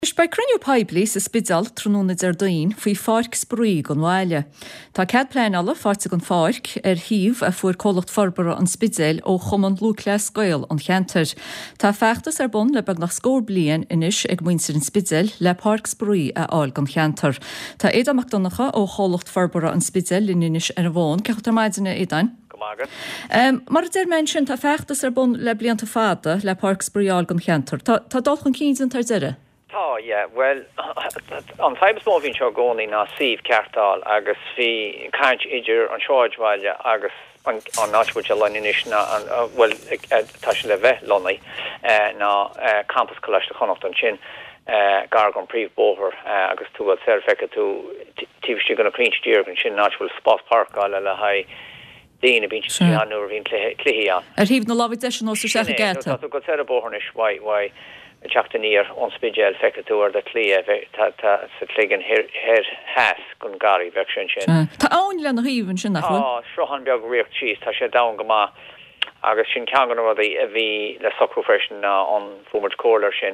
Is bei crunne peibli sa spidal trúna dain faoi farc spruí gon bhile. Tá cead plein alla fáte gon farc híomh a fuair cólacht farbara an spidal ó chuman lúcla scoil an cheantar. Tá feachtas bun le bag nach scór blian inis ag muintir an spidal le parc spruí a áil gon cheantar. Tá éad amachdonacha ó chólacht farbara an spidal in inis ar bhin, ceach tar maidine édain. Mar men sin tá feachtas bun le blianta fada le parc spruíáil gon cheantar. Tá dulchan 15 tar zire? Yeah, well, an Fibes Moving Show going na Steve Cartal, agus fi can't idir an Shorjwalja, agus on Notchwood Lonish na, well, Tash Leve, Lonely, na Campus College to Connacht on Chin, Gargon Priv Boher, agus to what Serfeka to Tivshi gonna clean steer and Chin Notchwood Sports Park, all la high. Dína bín an nuair bhín cluichí an. Híomh na lábhaid deis nó sa gata. Tá go sé a bóthnis why teachtaníir an spidéal feictúir de clia sa cligan hir heas gon garí bheith sin. Tá ann le na híomhann sin nach bhfuil? Srohan beag riocht tíos, tá sé da go má agus sin ceangan rudaí a bhí le socrú freisin an fumart cóir sin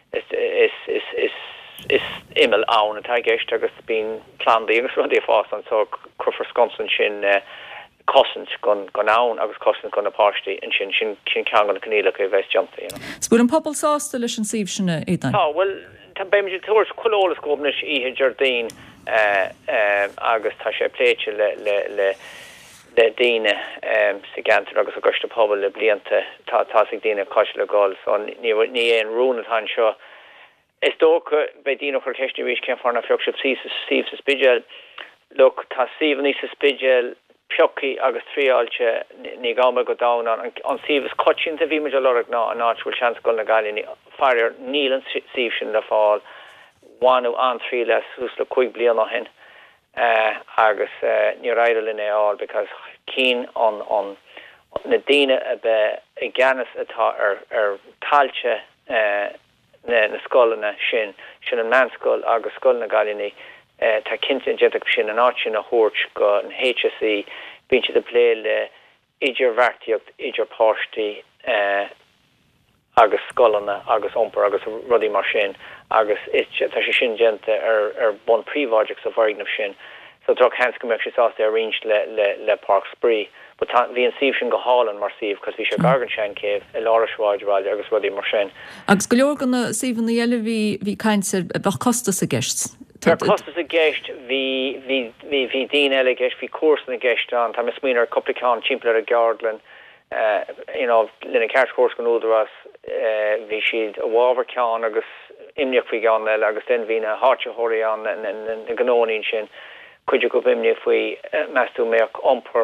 is imel ann atá gceist agus bín plandaí agus rudí fás an so crufar sconsan sin cosint gon ann agus cosint gon apáistí and sin ceangan na caníla go bheith jumpta. Spúr an pobl sásta leis an síomh sinna édain? Well, tá béimiid tuairs choolalas gomnis ihe Jardín agus tá sé pléite le daine sa gantar agus a gosta pobl le blianta tá sig daine cos le gáil so ní éon rúna tá seo. Is dócha be dína chuir ceistí rís cén farna feocht síomh sa spidéal. Look, tá síomh ní sa spidéal Pioki agus triáilte ní gáma go dána an síomhas coitianta bhí muidir lorach ná an áitúil seans go na gaiile fearir níl an síomh sin le fáil bhainú an trí leis hús le 5 bliana hin agus ní raidil in áil because cín an na daine a bheith i gceannas atá ar tailte na scoilena sin an manscoil agus scoil na gaiile tá cinnte jeach sin an áit a thuirt go an HSE bíse de pléile idir bhartíocht idir páistí agus scoilena agus ompar agus rudí mar sin agus tá sé sin gente ar bon príváideach sa bhaighnamh sin so drog hens go meach sásta a ringt le Park Spree but bhí an síomh sin go hálan mar síomh cos bhí sé gargan sin céh i láirishváidhráil agus rudí mar sin. Agus go leor gan na síomh na eile bhí caiintear bach costas a gceist. Costas a gceist hí dín eile gceist hí cuas na gceist an tá mis mínar copplicán timpplair a Gardlan lena ceart cuas go údarás hí siad a bhábhar ceán agus imneach faoi gan eile agus den bhí na háte thoirí an na gnóín sin chuidir go imneach faoi measú méach ompar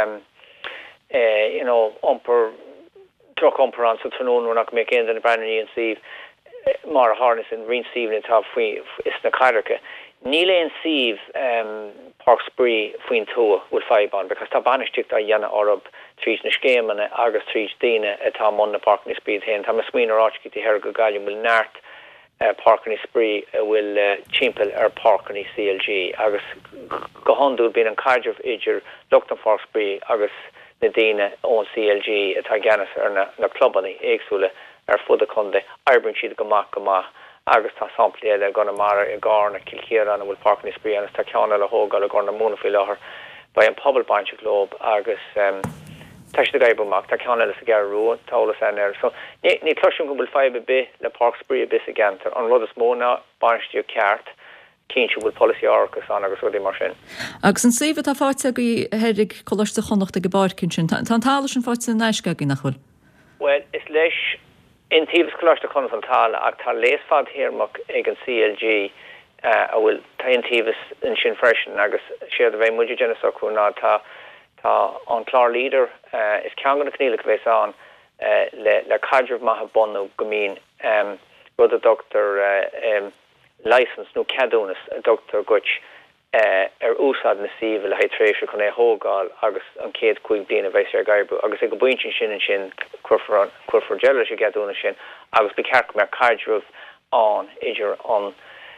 ompar troch ompar an sa trónú nach mé céan den na brenaí an síomh mar a harness in rin Stephen tá fui is na cairecha. Ní léon síomh Park Spree faoin tua bhfuil feibán, because tá banisteach a dhéanana orb trís na scémanna agus trís daine atá món na Park na Spree hen. Tá mas muoin aráitcí tí hear go gaiile bhfuil neart Park na Spree bhfuil timpeall ar Park na CLG agus go handúil bíon an caidirh idir Luchtan Park Spree agus na daine ón CLG atá gceannas ar na clubbanna éagsúla ar fud a chunde arbrin siad go mac agus tá sampla eile gona mar i gárna Kilcéar an bhfuil Park na Spree agus tá ceanna le hógáil a gárna múna faoi láthair ba an pobl bainte glob agus tá sé gaibúach tá ceanna le sa gar ruúin tálas an air so ní cluisiún go bhfuil feibe be le Park Spree bis a gantar an rud is móna bainistí ceart cínse bhfuil policy arcus an agus rudí mar sin. Agus an síomh tá fáte go heirig choiste chonacht a go barcinn sin tá tála sin fáte an neisceagaí nach bhfuil? Well, is leis in tíbs choiste consultála ach tá léasfad hirmach ag an CLG a bhfuil tá in tíbs in sin freisin agus siad a bheith muidir genas acu ná tá an chlár líder is ceangan na cníla go bhééis an le caidirh maithe bonú gomín rud a doctor license nó cadúnas a doctor Gutch úsad na síomh le héitréisio chun hógáil agus an céad chuig bliana a bheith ar gairbú agus ag go buintin sin cuafar geile sé gadúna sin agus be ceart mar caidirh an idir an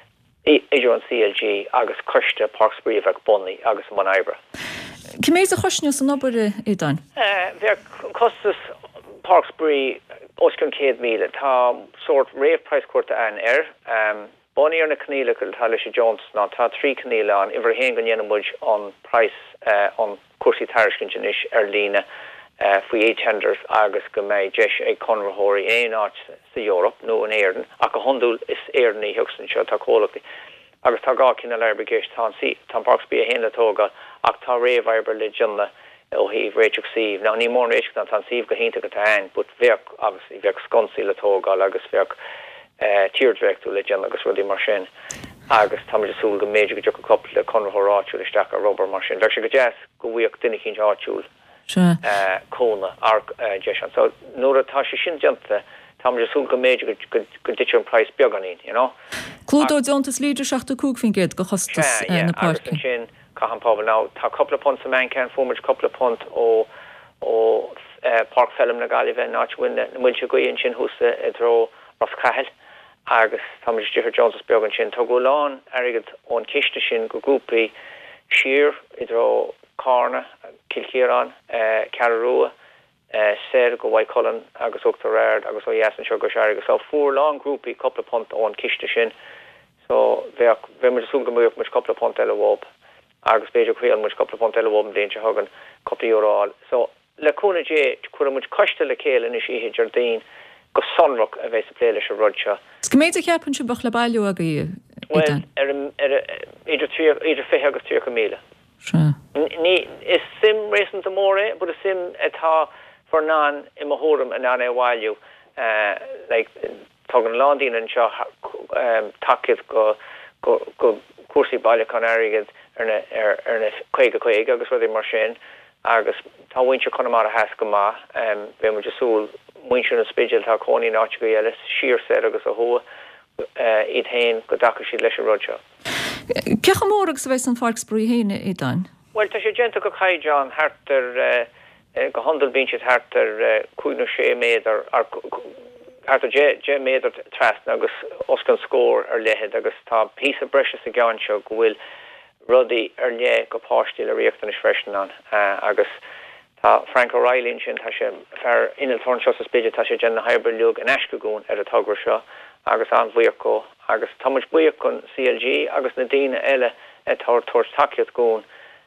CLG agus chuiste Park Spree bheith bunnaí agus man Ibra. Cé méid a choisniú san obair édain? Bheith costas Parksbury oscon céad míle tá sort rave price cuarta an Bonnie ar na cníile go tal sé Jones ná tá 3 cníile an iwwer hen gan yenmuid on price on cuasí taircin is lína faoi 8 tenders agus go méid deis ag conrahóí áit sa Europe nó an éirden ach go hondúil is éirden í hugsan seo tá cólachtaí agus tá gá cinna leirbegeist tá Parksby a héna tóga ach tá réamh ebre le Jonna ó híh réiteach síh ná ní mór éis an tá síh go hénta go tain, bud bheoh agus i bheoh sconsaí le tógáil agus bheoh tírdreachtú le Jonna agus rudí mar sin agus tá súil go méidir go go coppla le conrahóráitiúil isteach a Robert mar sin. Bheoh sé go jazz go bhuioh duine cinn áitiúil cóna deis so nuair atá sé sin janta tá súil go méidir go ditir an price beganín, Clúdó deontas líidir 7 fin géad go chostas na park sin cahan pobl ná tá coppla pont sa man can fómid coppla pont ó Park Felm na Galibh náwin muil se goíonn sin húsa I dro Roscahel agus tá Differ Jones began sin tá go lán agad ón ciiste sin go grúpaí sir I dro Carna Kilkieran Carrarua Ser go Whitecullen agus Uachtar Raird agus ó Yasan seo go agus á fuór lán grúpaí coppla pont ón ciiste sin so bheith mar súl go muoh muid coppla pont eile bhób agus beidir chuil muid coppla pont eile bhób déint hagan coppla euráil so le cúna dé chuir muid coiste le céile is ihe Jardín go sonrach a bheith sa pléile se rudse. Go méid a ceapan se bach le bailú aga í? Well, idir 5 agus 3 míle. Ní is sim résan a móre, bud a sim atá for ná I mahórum a ná bhhailú tá an ládín an seo takeid go cuasaí bailile chu airigid ar na chuige agus ruí mar sin agus tá bhaintse chuna mar a heas go má bhé mu súl muinse na spidil tá coní náte go eile sír sé agus a thua iad hain go dacha siad leis rudse. Cecha mór agus bheits an Parksbury héine I dain? Well, tá sé genta go chaidán hartar go handel bíse hartar cúna sé méidir hartar je méidir trasna agus oscan scór ar lehead agus tá pí a breise a gaan seo go bhfuil rudí ar lé go pástíil a riachtan is freisin an agus tá Frank O'Reilly sin tá sé fear inal thorn seo sa spéide tá sé gen na Hyberlug an eiscagún ar a tugra seo agus an bhuiachó agus tá muid buíoch chun CLG agus na daine eile tuairt takeíocht gún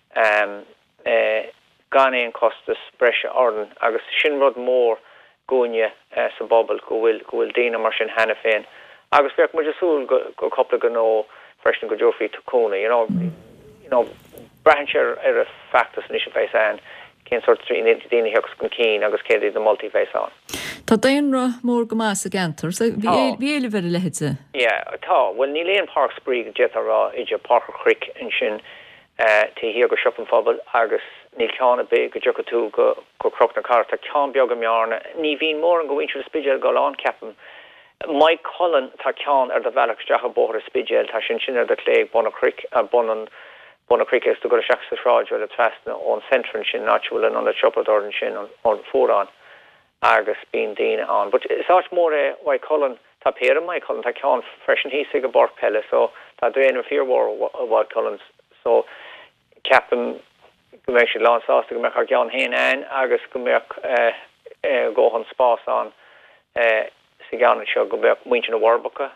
gan éon costas breise ordan agus sin rud mór gúine sa bobbal go bhfuil daine mar sin hena féin agus bheoh muid súil go coppla go nó freisin go dúfií túcóna brehanseir ar a factus ní sin fééis an cén sort daine hegus gon cín agus céad a multiféis an. Tá daonra mór go más a gentar, so bhí éile bhar a leheadsa? Tá, well ní léon Parksbury go jet ará idir Parker Creek in sin tí hir go siop an fphobal agus ní ceanna be go dúcha tú go croch na car tá cean beag go mearna ní bhín mór an go bhaint spidéil go lán ceapan. Mike Cullen tá cean ar de bhealach deacha bóthar a spidéil tá sin ar de cléig Bona Creek is to go to seach sa ráid le trasna ón centran sin náisiúil an le chopadordan sin an fórán agus bíon daine an. But is áit mór Mike Cullen tá péra Mike Cullen tá cean freisin hí sig go barc pelle so tá dréanamh fearhór Mike Cullens so ceapan go méid sé lánsásta go meach ar cean héin ein agus go meach ggóhan spás an sa gan seo go meach muintin na Warbacha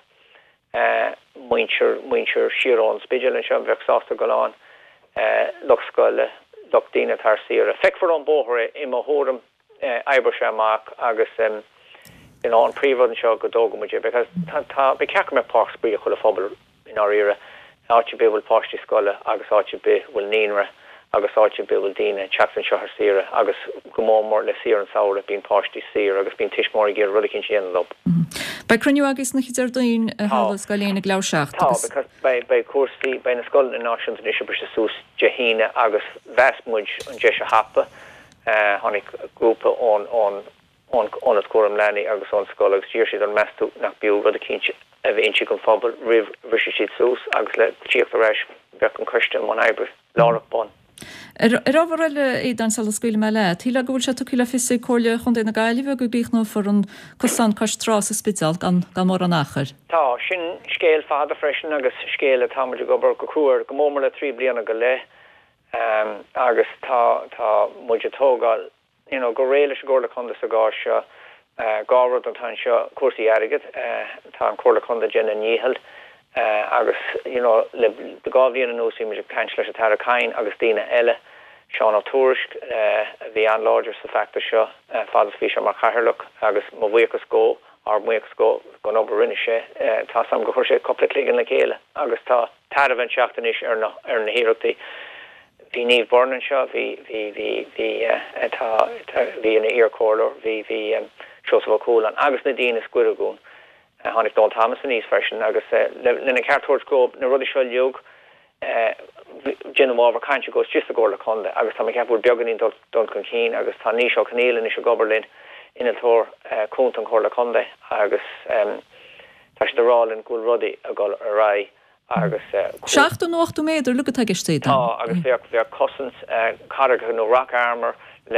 muintir siarán spidil an seo bheith sásta go lán luchscoile luchtíine tar sire. Feicfar an bóthir I mahórum eibr sé amach agus an príomhhan seo go dógamuide because tá be ceach me Parksbury chuile phobal in our ire áte be bhfuil páistí scoile agus áte be bhfuil níonra agus áte be bhfuil daine chatan seo sire agus go mór le sir an saoire bín páistí sir agus bín tiismór gur rudicinn sin lob. Bei cruniú agus na chitar daon a hálas go léana gláseacht? Tá, because bei cuasaí bei na scoil na náisiúnta is bre se sús dehíine agus bheasmuid an de se hapa tháinig grúpa ón at cuam lení agus ón scoil agus tíir siad an meú nach beú rud a cinse a bheith inse go fphobal rih bhrí siad sús agus le tíocht a réis bheith an coiste man eibr lárach bon. Ábhar eile iad an sala scuile me le, Thíle go bhfuil se tú ciile fisaí cóirle chun déna gaiileh go bíochnú for an cosán castrás a spital gan mór an achar. Tá, sin scéal fada freisin agus scéal a táidir gobar go cruúir go mór le 3 bliana go le agus tá muide tógáil go réile se gola chunda sa gá seo gárad an tan seo cuasaí airgid tá an chola chunda gin a níhald agus le gáhíon an nóí me peint leis a tar cain agus tíine eile Seán O'Tourist bhí an láidir sa facta seo fadas fi mar chairlach agus má bhuichas go ar muchas go gan obair rinne sé tá sam go chuir sé coppla cligan le chéile agus tá tarhain seachtanis ar na híireachtaí hí níomh bornan seo hí in íorcóir hí Joseph O'Coolan agus na dína scuiragún hánig Don Thomas an níos freisin agus lena ceartúirt go na rudi seo leog Jim over can't goes just a goal conde agus tá ceapú beganín don chun cín agus tá ní seo canélan is goberlin in a tór cúnt an chola conde agus tá de rálinn gúil rudi a go a ra agus 7-8 méidir lu teiste agus bhé cosint carga nó rock armor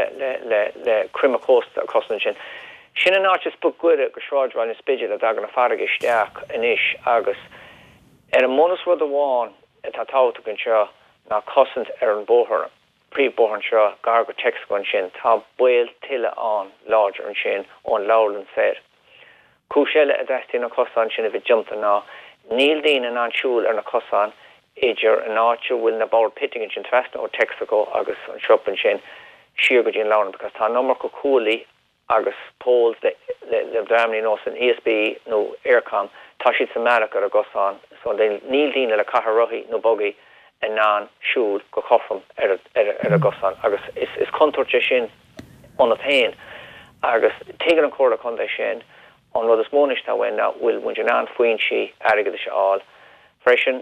le crime costa a cosint sin. Sinna ná just bu guide go sráidháin is spiidir a dagan na farige isteach inis agus an mónas rud amháin tá táta gon seo ná cosint ar an bóthar príomhbóthar seo gar go text gon sin tá buil tiile an láidir an sin ón lálan fér. Cúséile a deistí na cosán sin a bhí jumta ná níl dín an ansúil ar na cosán idir an áitiú bhfuil na báir pittingin sin trasna ó Texaco agus an siopin sin siar go dín lána because tá nómar go cúlaí agus polls le bramní nó an ESB nó Aircom tá siad sa America a gosán so níl díine le caharrohi nó bogi a ná siúd go chofam ar a gosán agus is contorte sin an a tain agus tegan an córa chundé sin an rud is mónis tá bhain bhfuil muin an faoin si airgad se áil freisin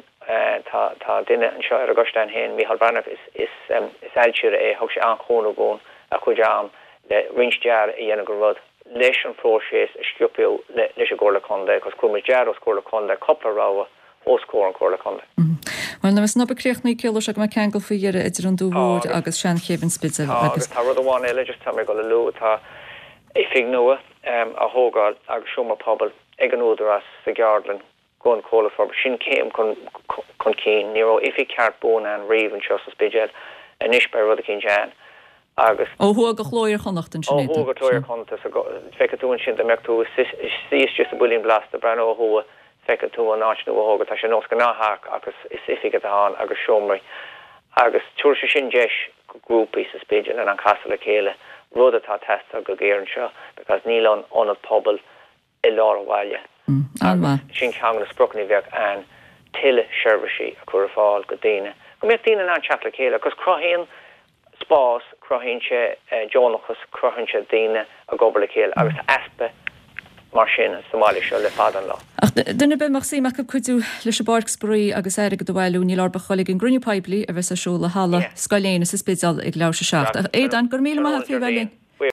tá duine an seo ar a gostein hen Micheál Barnett is eiltíre thug sé an chóna gún a chuid am le rinsdear a dhéana go rud leis an próséis a sciúpiú leis a gcóla conde cos cumas dear os cóla conde coppla ráha ó scór an cóla conde. Well na na becréochnaí ceol ag me ceangal faoiar idir an dúhór agus sean chéban spitze agus tá rud amháin eile just tá go le lu tá é fig nua a thógáil agus siúma pobl ag an úidir as sa Geardlin gon cóla for sin céim chun cín níró ifi ceart bóna an riomh an seo sa spidéil a níos be rud a cín dean agus ó go chlóir chonachtain sin ó go tóir chunta feicatún sin de mechtú is just a bulín blast a brenn ó thua feicatú an náitnú óga tá sé nó go náthach agus is ifige aán agus siomraí agus túair se sin deis grúpaí sa spidéil an casa le chéile rud atá testa go géirann seo because níl an pobl i lá bhhaile sin ceann na sprocnaí bheith an tiile seirbhísí a chuir fáil go daine go mé daine an chat le chéile cos crohíonn spás crohínse Jonachas crohínse daine a gobar le chéile agus aspe mar sin Somália seo le fadan lá. Duna be mar síach go chuú leis a barcsbrí agus air go bhhailú ní arba cholig an grúne peblií a bheits a siúla hala scaléna sa spéal ag leir se seach. Éad an gur míle maithe fiú bhelín.